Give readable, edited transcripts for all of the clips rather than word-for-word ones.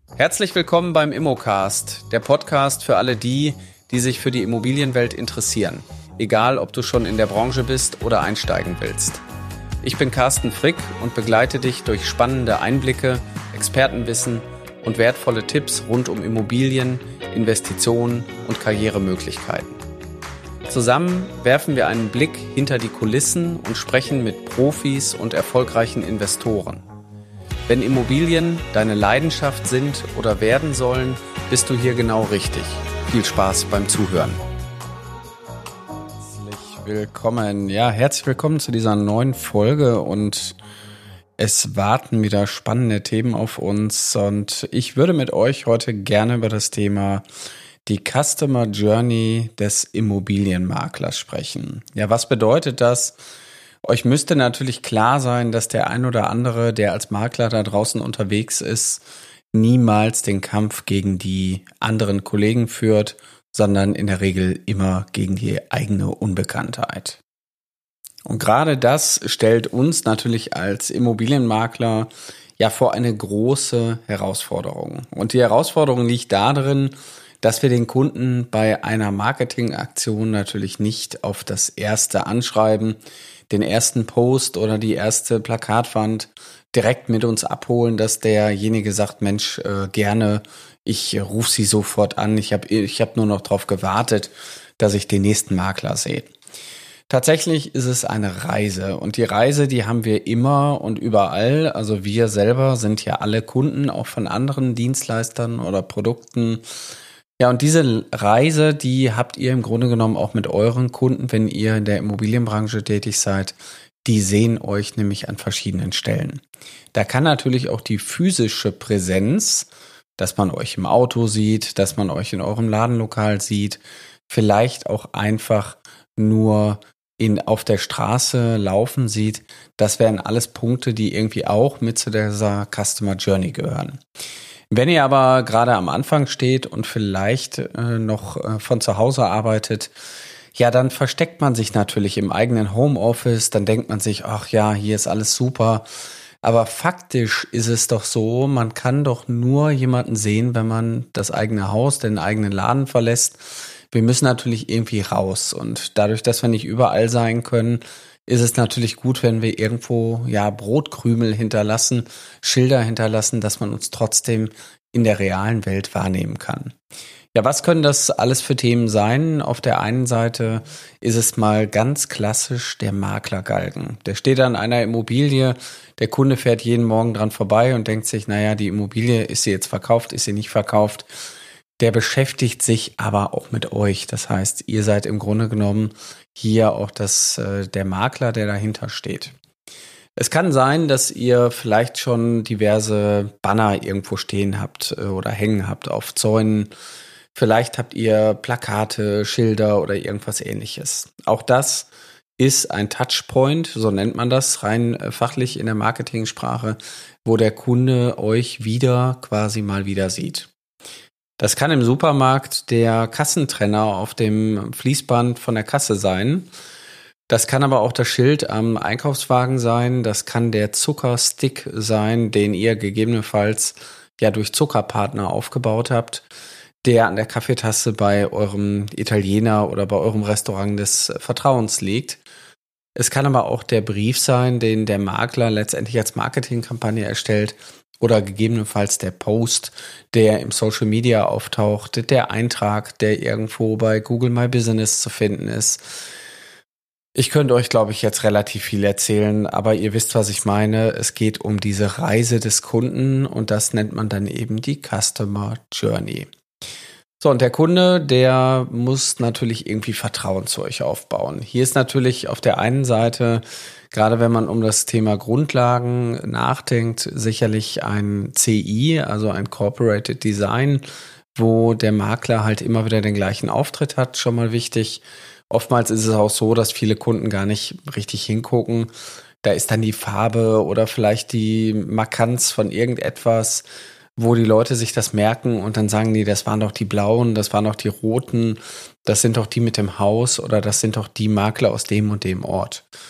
Herzlich willkommen beim Immocast, der Podcast für alle die, die sich für die Immobilienwelt interessieren. Egal, ob du schon in der Branche bist oder einsteigen willst. Ich bin Carsten Frick und begleite dich durch spannende Einblicke, Expertenwissen und wertvolle Tipps rund um Immobilien, Investitionen und Karrieremöglichkeiten. Zusammen werfen wir einen Blick hinter die Kulissen und sprechen mit Profis und erfolgreichen Investoren. Wenn Immobilien deine Leidenschaft sind oder werden sollen, bist du hier genau richtig. Viel Spaß beim Zuhören. Herzlich willkommen zu dieser neuen Folge und es warten wieder spannende Themen auf uns und ich würde mit euch heute gerne über das Thema die Customer Journey des Immobilienmaklers sprechen. Ja, was bedeutet das? Euch müsste natürlich klar sein, dass der ein oder andere, der als Makler da draußen unterwegs ist, niemals den Kampf gegen die anderen Kollegen führt, sondern in der Regel immer gegen die eigene Unbekanntheit. Und gerade das stellt uns natürlich als Immobilienmakler ja vor eine große Herausforderung. Und die Herausforderung liegt darin, dass wir den Kunden bei einer Marketingaktion natürlich nicht auf das erste Anschreiben, den ersten Post oder die erste Plakatwand direkt mit uns abholen, dass derjenige sagt, Mensch, gerne, ich rufe Sie sofort an, ich hab nur noch darauf gewartet, dass ich den nächsten Makler sehe. Tatsächlich ist es eine Reise und die Reise, die haben wir immer und überall, also wir selber sind ja alle Kunden, auch von anderen Dienstleistern oder Produkten. Ja, und diese Reise, die habt ihr im Grunde genommen auch mit euren Kunden, wenn ihr in der Immobilienbranche tätig seid. Die sehen euch nämlich an verschiedenen Stellen. Da kann natürlich auch die physische Präsenz, dass man euch im Auto sieht, dass man euch in eurem Ladenlokal sieht, vielleicht auch einfach nur auf der Straße laufen sieht. Das wären alles Punkte, die irgendwie auch mit zu dieser Customer Journey gehören. Wenn ihr aber gerade am Anfang steht und vielleicht noch von zu Hause arbeitet, ja, dann versteckt man sich natürlich im eigenen Homeoffice, dann denkt man sich, ach ja, hier ist alles super. Aber faktisch ist es doch so, man kann doch nur jemanden sehen, wenn man das eigene Haus, den eigenen Laden verlässt. Wir müssen natürlich irgendwie raus und dadurch, dass wir nicht überall sein können, ist es natürlich gut, wenn wir irgendwo Brotkrümel hinterlassen, Schilder hinterlassen, dass man uns trotzdem in der realen Welt wahrnehmen kann. Ja, was können das alles für Themen sein? Auf der einen Seite ist es mal ganz klassisch der Maklergalgen. Der steht an einer Immobilie, der Kunde fährt jeden Morgen dran vorbei und denkt sich, naja, die Immobilie, ist sie jetzt verkauft, ist sie nicht verkauft? Der beschäftigt sich aber auch mit euch. Das heißt, ihr seid im Grunde genommen hier auch der Makler, der dahinter steht. Es kann sein, dass ihr vielleicht schon diverse Banner irgendwo stehen habt oder hängen habt auf Zäunen. Vielleicht habt ihr Plakate, Schilder oder irgendwas Ähnliches. Auch das ist ein Touchpoint, so nennt man das rein fachlich in der Marketingsprache, wo der Kunde euch quasi mal wieder sieht. Das kann im Supermarkt der Kassentrenner auf dem Fließband von der Kasse sein. Das kann aber auch das Schild am Einkaufswagen sein. Das kann der Zuckerstick sein, den ihr gegebenenfalls durch Zuckerpartner aufgebaut habt, der an der Kaffeetasse bei eurem Italiener oder bei eurem Restaurant des Vertrauens liegt. Es kann aber auch der Brief sein, den der Makler letztendlich als Marketingkampagne erstellt, oder gegebenenfalls der Post, der im Social Media auftaucht, der Eintrag, der irgendwo bei Google My Business zu finden ist. Ich könnte euch, glaube ich, jetzt relativ viel erzählen, aber ihr wisst, was ich meine. Es geht um diese Reise des Kunden und das nennt man dann eben die Customer Journey. So, und der Kunde, der muss natürlich irgendwie Vertrauen zu euch aufbauen. Hier ist natürlich auf der einen Seite, gerade wenn man um das Thema Grundlagen nachdenkt, sicherlich ein CI, also ein Corporate Design, wo der Makler halt immer wieder den gleichen Auftritt hat, schon mal wichtig. Oftmals ist es auch so, dass viele Kunden gar nicht richtig hingucken. Da ist dann die Farbe oder vielleicht die Markanz von irgendetwas, wo die Leute sich das merken und dann sagen die, das waren doch die Blauen, das waren doch die Roten, das sind doch die mit dem Haus oder das sind doch die Makler aus dem und dem Ort.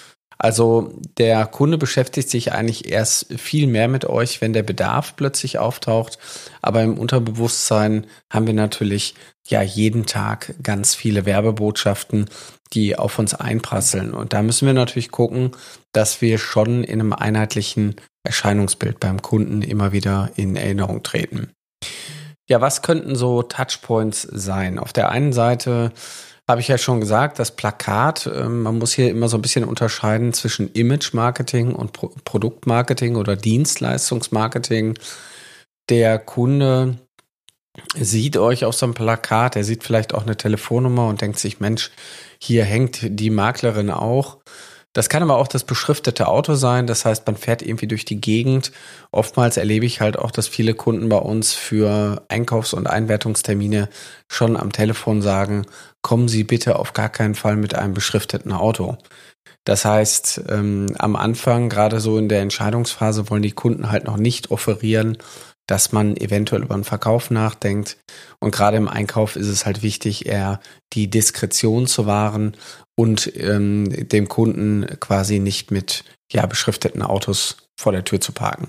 Also der Kunde beschäftigt sich eigentlich erst viel mehr mit euch, wenn der Bedarf plötzlich auftaucht. Aber im Unterbewusstsein haben wir natürlich ja jeden Tag ganz viele Werbebotschaften, die auf uns einprasseln. Und da müssen wir natürlich gucken, dass wir schon in einem einheitlichen Erscheinungsbild beim Kunden immer wieder in Erinnerung treten. Ja, was könnten so Touchpoints sein? Auf der einen Seite habe ich ja schon gesagt, das Plakat, man muss hier immer so ein bisschen unterscheiden zwischen Image-Marketing und Produktmarketing oder Dienstleistungsmarketing. Der Kunde sieht euch auf so einem Plakat, er sieht vielleicht auch eine Telefonnummer und denkt sich, Mensch, hier hängt die Maklerin auch. Das kann aber auch das beschriftete Auto sein. Das heißt, man fährt irgendwie durch die Gegend. Oftmals erlebe ich halt auch, dass viele Kunden bei uns für Einkaufs- und Einwertungstermine schon am Telefon sagen, kommen Sie bitte auf gar keinen Fall mit einem beschrifteten Auto. Das heißt, am Anfang, gerade so in der Entscheidungsphase, wollen die Kunden halt noch nicht offerieren, dass man eventuell über einen Verkauf nachdenkt. Und gerade im Einkauf ist es halt wichtig, eher die Diskretion zu wahren und dem Kunden quasi nicht mit beschrifteten Autos vor der Tür zu parken.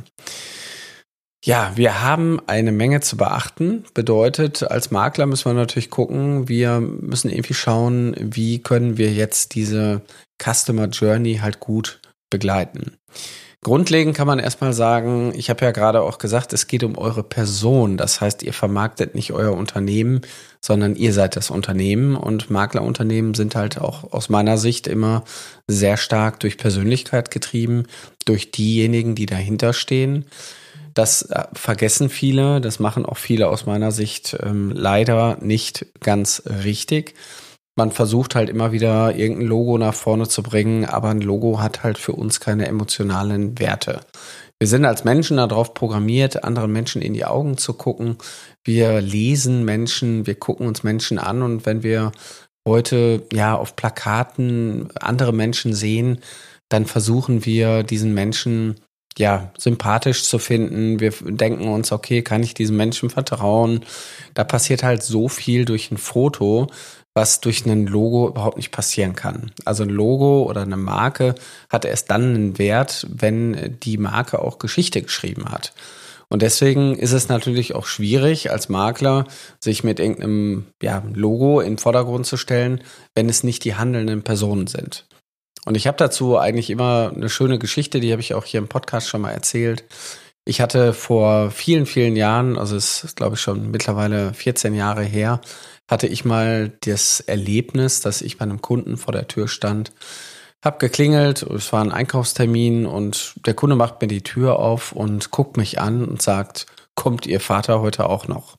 Ja, wir haben eine Menge zu beachten. Bedeutet, als Makler müssen wir natürlich gucken, wir müssen irgendwie schauen, wie können wir jetzt diese Customer Journey halt gut begleiten. Grundlegend kann man erstmal sagen, ich habe ja gerade auch gesagt, es geht um eure Person. Das heißt, ihr vermarktet nicht euer Unternehmen, sondern ihr seid das Unternehmen. Und Maklerunternehmen sind halt auch aus meiner Sicht immer sehr stark durch Persönlichkeit getrieben, durch diejenigen, die dahinter stehen. Das vergessen viele, das machen auch viele aus meiner Sicht leider nicht ganz richtig. Man versucht halt immer wieder irgendein Logo nach vorne zu bringen, aber ein Logo hat halt für uns keine emotionalen Werte. Wir sind als Menschen darauf programmiert, anderen Menschen in die Augen zu gucken. Wir lesen Menschen, wir gucken uns Menschen an und wenn wir heute auf Plakaten andere Menschen sehen, dann versuchen wir diesen Menschen sympathisch zu finden. Wir denken uns, okay, kann ich diesem Menschen vertrauen? Da passiert halt so viel durch ein Foto, was durch ein Logo überhaupt nicht passieren kann. Also ein Logo oder eine Marke hat erst dann einen Wert, wenn die Marke auch Geschichte geschrieben hat. Und deswegen ist es natürlich auch schwierig, als Makler sich mit irgendeinem Logo in den Vordergrund zu stellen, wenn es nicht die handelnden Personen sind. Und ich habe dazu eigentlich immer eine schöne Geschichte, die habe ich auch hier im Podcast schon mal erzählt. Ich hatte vor vielen, vielen Jahren, also es ist glaube ich schon mittlerweile 14 Jahre her, hatte ich mal das Erlebnis, dass ich bei einem Kunden vor der Tür stand, habe geklingelt, es war ein Einkaufstermin und der Kunde macht mir die Tür auf und guckt mich an und sagt, kommt Ihr Vater heute auch noch?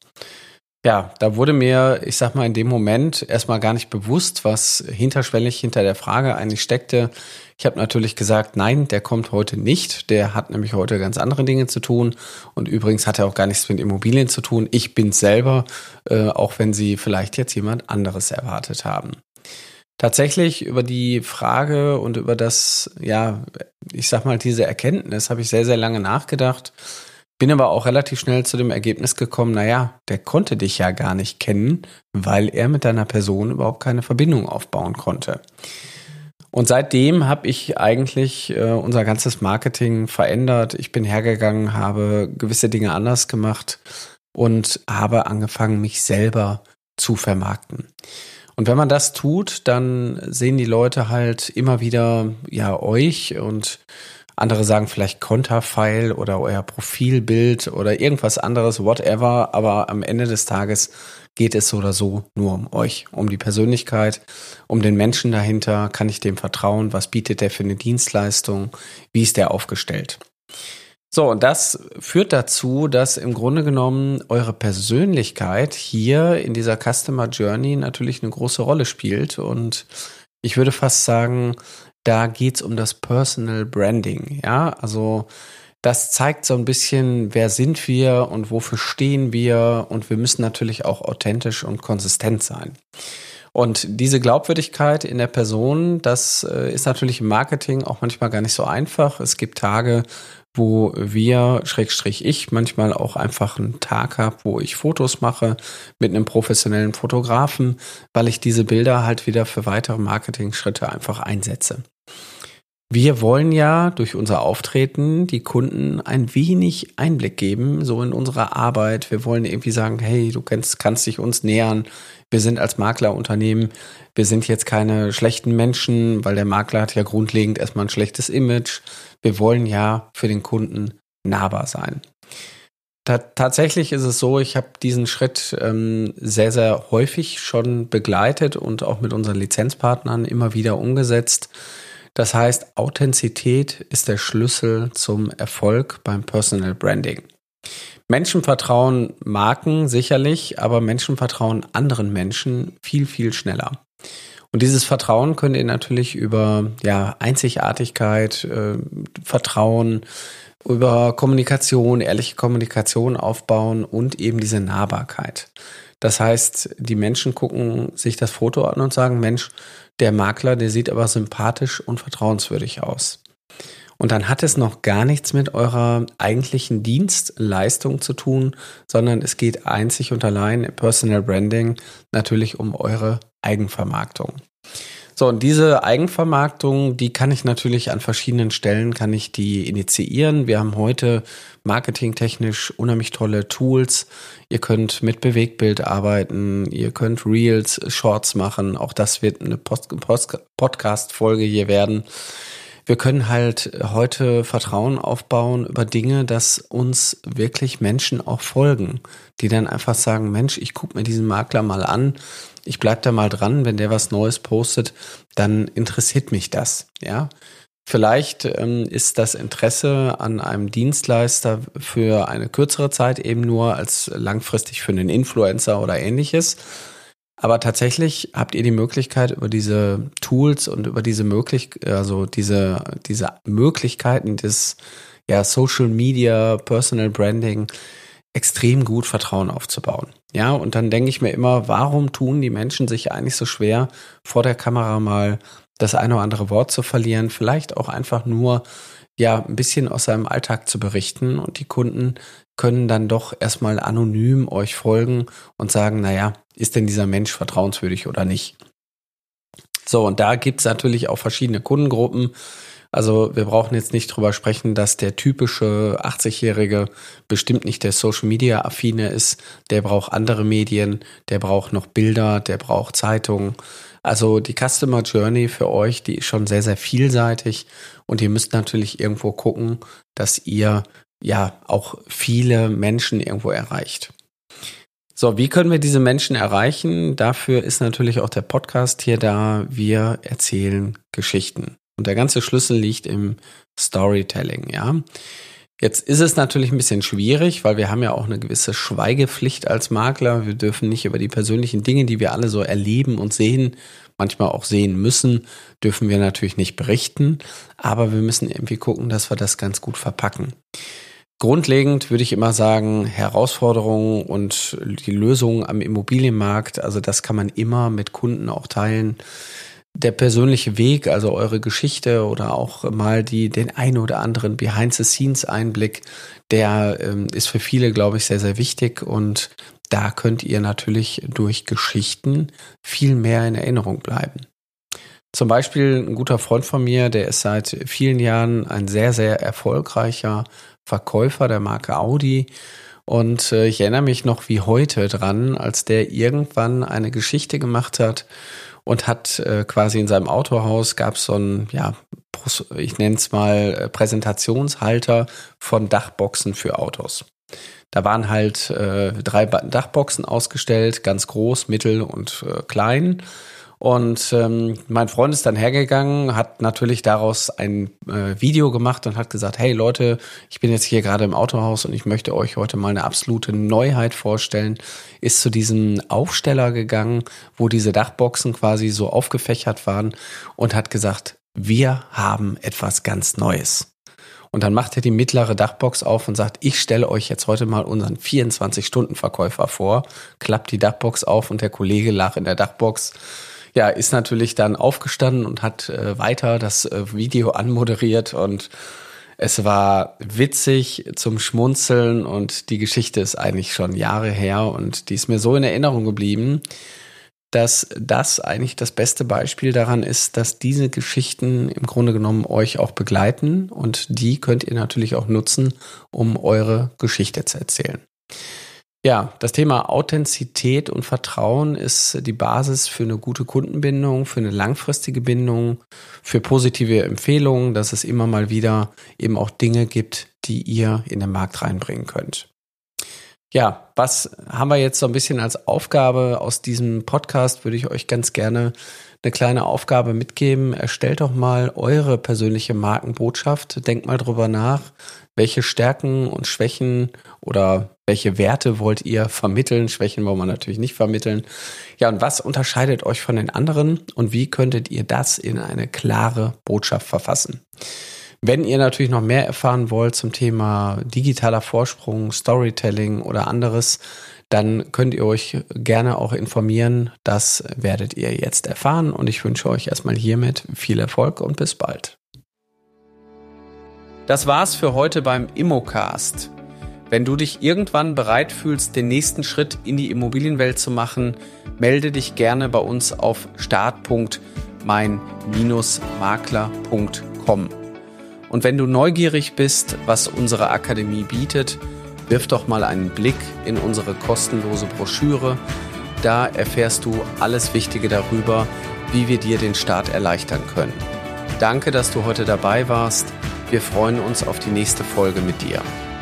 Ja, da wurde mir, ich sag mal, in dem Moment erstmal gar nicht bewusst, was hinterschwellig hinter der Frage eigentlich steckte. Ich habe natürlich gesagt, nein, der kommt heute nicht. Der hat nämlich heute ganz andere Dinge zu tun. Und übrigens hat er auch gar nichts mit Immobilien zu tun. Ich bin's selber, auch wenn Sie vielleicht jetzt jemand anderes erwartet haben. Tatsächlich über die Frage und über das, ich sag mal, diese Erkenntnis habe ich sehr, sehr lange nachgedacht. Bin aber auch relativ schnell zu dem Ergebnis gekommen, der konnte dich ja gar nicht kennen, weil er mit deiner Person überhaupt keine Verbindung aufbauen konnte. Und seitdem habe ich eigentlich unser ganzes Marketing verändert. Ich bin hergegangen, habe gewisse Dinge anders gemacht und habe angefangen, mich selber zu vermarkten. Und wenn man das tut, dann sehen die Leute halt immer wieder euch und andere sagen vielleicht Konterfei oder euer Profilbild oder irgendwas anderes, whatever. Aber am Ende des Tages geht es so oder so nur um euch, um die Persönlichkeit, um den Menschen dahinter. Kann ich dem vertrauen? Was bietet der für eine Dienstleistung? Wie ist der aufgestellt? So, und das führt dazu, dass im Grunde genommen eure Persönlichkeit hier in dieser Customer Journey natürlich eine große Rolle spielt. Und ich würde fast sagen, da geht's um das Personal Branding, also das zeigt so ein bisschen, wer sind wir und wofür stehen wir und wir müssen natürlich auch authentisch und konsistent sein. Und diese Glaubwürdigkeit in der Person, das ist natürlich im Marketing auch manchmal gar nicht so einfach. Es gibt Tage, wo wir, ich, manchmal auch einfach einen Tag habe, wo ich Fotos mache mit einem professionellen Fotografen, weil ich diese Bilder halt wieder für weitere Marketing-Schritte einfach einsetze. Wir wollen ja durch unser Auftreten die Kunden ein wenig Einblick geben, so in unsere Arbeit. Wir wollen irgendwie sagen, hey, du kannst dich uns nähern. Wir sind als Maklerunternehmen, wir sind jetzt keine schlechten Menschen, weil der Makler hat ja grundlegend erstmal ein schlechtes Image. Wir wollen ja für den Kunden nahbar sein. Tatsächlich ist es so, ich habe diesen Schritt sehr, sehr häufig schon begleitet und auch mit unseren Lizenzpartnern immer wieder umgesetzt. Das heißt, Authentizität ist der Schlüssel zum Erfolg beim Personal Branding. Menschen vertrauen Marken sicherlich, aber Menschen vertrauen anderen Menschen viel, viel schneller. Und dieses Vertrauen könnt ihr natürlich über Einzigartigkeit, Vertrauen, über Kommunikation, ehrliche Kommunikation aufbauen und eben diese Nahbarkeit. Das heißt, die Menschen gucken sich das Foto an und sagen, Mensch, der Makler, der sieht aber sympathisch und vertrauenswürdig aus. Und dann hat es noch gar nichts mit eurer eigentlichen Dienstleistung zu tun, sondern es geht einzig und allein im Personal Branding natürlich um eure Eigenvermarktung. So, und diese Eigenvermarktung, die kann ich natürlich an verschiedenen Stellen, kann ich die initiieren. Wir haben heute marketingtechnisch unheimlich tolle Tools. Ihr könnt mit Bewegtbild arbeiten, ihr könnt Reels, Shorts machen. Auch das wird eine Podcast-Folge hier werden. Wir können halt heute Vertrauen aufbauen über Dinge, dass uns wirklich Menschen auch folgen, die dann einfach sagen, Mensch, ich gucke mir diesen Makler mal an, ich bleib da mal dran, wenn der was Neues postet, dann interessiert mich das, ja. Vielleicht ist das Interesse an einem Dienstleister für eine kürzere Zeit eben nur als langfristig für einen Influencer oder ähnliches. Aber tatsächlich habt ihr die Möglichkeit, über diese Tools und über diese Möglichkeiten des Social Media, Personal Branding extrem gut Vertrauen aufzubauen. Ja, und dann denke ich mir immer, warum tun die Menschen sich eigentlich so schwer, vor der Kamera mal das eine oder andere Wort zu verlieren, vielleicht auch einfach nur ein bisschen aus seinem Alltag zu berichten, und die Kunden können dann doch erstmal anonym euch folgen und sagen, naja, ist denn dieser Mensch vertrauenswürdig oder nicht? So, und da gibt's natürlich auch verschiedene Kundengruppen. Also wir brauchen jetzt nicht drüber sprechen, dass der typische 80-Jährige bestimmt nicht der Social-Media-Affine ist. Der braucht andere Medien, der braucht noch Bilder, der braucht Zeitungen. Also die Customer Journey für euch, die ist schon sehr, sehr vielseitig. Und ihr müsst natürlich irgendwo gucken, dass ihr auch viele Menschen irgendwo erreicht. So, wie können wir diese Menschen erreichen? Dafür ist natürlich auch der Podcast hier da. Wir erzählen Geschichten. Und der ganze Schlüssel liegt im Storytelling, ja. Jetzt ist es natürlich ein bisschen schwierig, weil wir haben ja auch eine gewisse Schweigepflicht als Makler. Wir dürfen nicht über die persönlichen Dinge, die wir alle so erleben und sehen, manchmal auch sehen müssen, dürfen wir natürlich nicht berichten. Aber wir müssen irgendwie gucken, dass wir das ganz gut verpacken. Grundlegend würde ich immer sagen, Herausforderungen und die Lösungen am Immobilienmarkt, also das kann man immer mit Kunden auch teilen. Der persönliche Weg, also eure Geschichte oder auch mal den ein oder anderen Behind-the-Scenes-Einblick, der ist für viele, glaube ich, sehr, sehr wichtig, und da könnt ihr natürlich durch Geschichten viel mehr in Erinnerung bleiben. Zum Beispiel ein guter Freund von mir, der ist seit vielen Jahren ein sehr, sehr erfolgreicher Verkäufer der Marke Audi. Und ich erinnere mich noch wie heute dran, als der irgendwann eine Geschichte gemacht hat und hat quasi in seinem Autohaus gab es so einen, ich nenne es mal Präsentationshalter von Dachboxen für Autos. Da waren halt 3 Dachboxen ausgestellt, ganz groß, mittel und klein. Und mein Freund ist dann hergegangen, hat natürlich daraus ein Video gemacht und hat gesagt, hey Leute, ich bin jetzt hier gerade im Autohaus und ich möchte euch heute mal eine absolute Neuheit vorstellen. Ist zu diesem Aufsteller gegangen, wo diese Dachboxen quasi so aufgefächert waren, und hat gesagt, wir haben etwas ganz Neues. Und dann macht er die mittlere Dachbox auf und sagt, ich stelle euch jetzt heute mal unseren 24-Stunden-Verkäufer vor, klappt die Dachbox auf und der Kollege lag in der Dachbox. Ja, ist natürlich dann aufgestanden und hat weiter das Video anmoderiert, und es war witzig zum Schmunzeln, und die Geschichte ist eigentlich schon Jahre her und die ist mir so in Erinnerung geblieben, dass das eigentlich das beste Beispiel daran ist, dass diese Geschichten im Grunde genommen euch auch begleiten und die könnt ihr natürlich auch nutzen, um eure Geschichte zu erzählen. Ja, das Thema Authentizität und Vertrauen ist die Basis für eine gute Kundenbindung, für eine langfristige Bindung, für positive Empfehlungen, dass es immer mal wieder eben auch Dinge gibt, die ihr in den Markt reinbringen könnt. Ja, was haben wir jetzt so ein bisschen als Aufgabe aus diesem Podcast? Würde ich euch ganz gerne eine kleine Aufgabe mitgeben. Erstellt doch mal eure persönliche Markenbotschaft. Denkt mal drüber nach, welche Stärken und Schwächen oder welche Werte wollt ihr vermitteln? Schwächen wollen wir natürlich nicht vermitteln. Ja, und was unterscheidet euch von den anderen und wie könntet ihr das in eine klare Botschaft verfassen? Wenn ihr natürlich noch mehr erfahren wollt zum Thema digitaler Vorsprung, Storytelling oder anderes, dann könnt ihr euch gerne auch informieren. Das werdet ihr jetzt erfahren und ich wünsche euch erstmal hiermit viel Erfolg und bis bald. Das war's für heute beim Immocast. Wenn du dich irgendwann bereit fühlst, den nächsten Schritt in die Immobilienwelt zu machen, melde dich gerne bei uns auf start.mein-makler.com. Und wenn du neugierig bist, was unsere Akademie bietet, wirf doch mal einen Blick in unsere kostenlose Broschüre. Da erfährst du alles Wichtige darüber, wie wir dir den Start erleichtern können. Danke, dass du heute dabei warst. Wir freuen uns auf die nächste Folge mit dir.